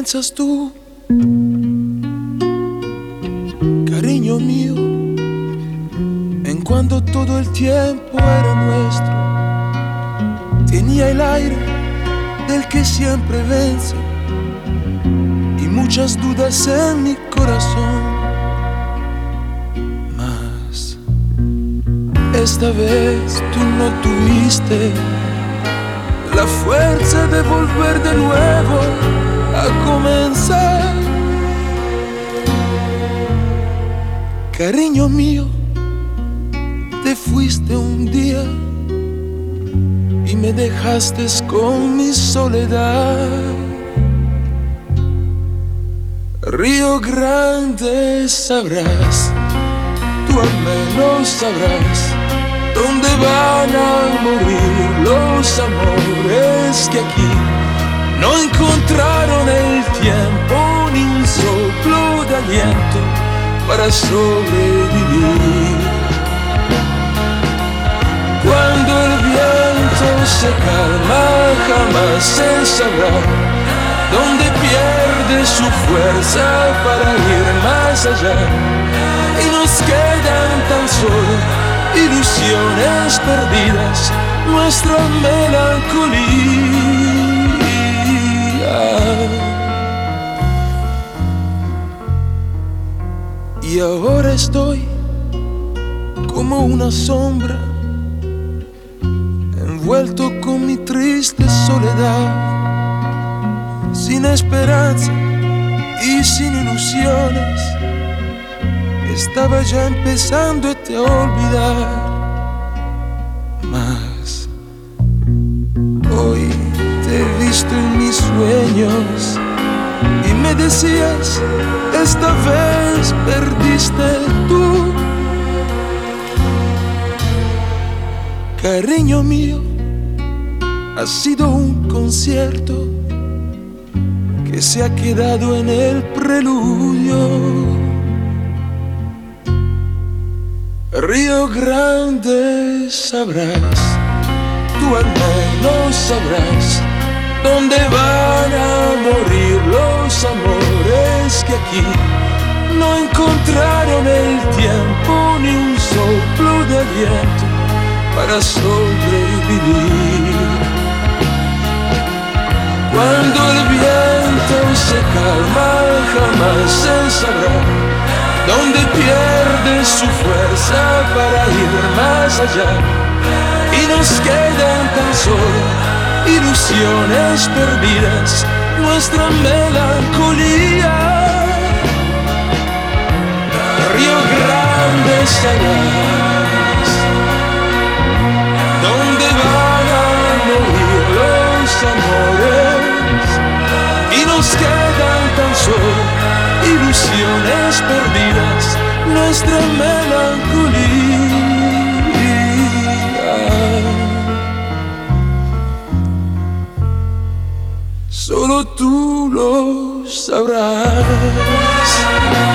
piensas tú, cariño mío, en cuando todo el tiempo era nuestro? Tenía el aire del que siempre vence y muchas dudas en mi corazón. Mas esta vez tú no tuviste la fuerza de volver de nuevo a comenzar. Cariño mío, te fuiste un día y me dejaste con mi soledad. Río Grande sabrás, tú al menos sabrás, dónde van a morir los amores que aquí no encontraron el tiempo ni un soplo de aliento para sobrevivir. Cuando el viento se calma, jamás se sabrá dónde pierde su fuerza para ir más allá. Y nos quedan tan solo ilusiones perdidas, nuestra melancolía. Y ahora estoy como una sombra, envuelto con mi triste soledad, sin esperanza y sin ilusiones. Estaba ya empezando a te olvidar, mas hoy te he visto en mis sueños y me decías, esta vez perdiste tú. Cariño mío, ha sido un concierto que se ha quedado en el preludio. Río Grande sabrás, tú al menos sabrás, dónde van a morir los amores que aquí no encontraron el tiempo ni un soplo de aliento para sobrevivir. Cuando el viento se calma, jamás se sabrá dónde pierde su fuerza para ir más allá. Y nos quedan tan solo ilusiones perdidas, nuestra melancolía. Río Grande sabrás, dónde van a morir los amores. Y nos quedan tan solo ilusiones perdidas, nuestra melancolía. Solo tú lo sabrás.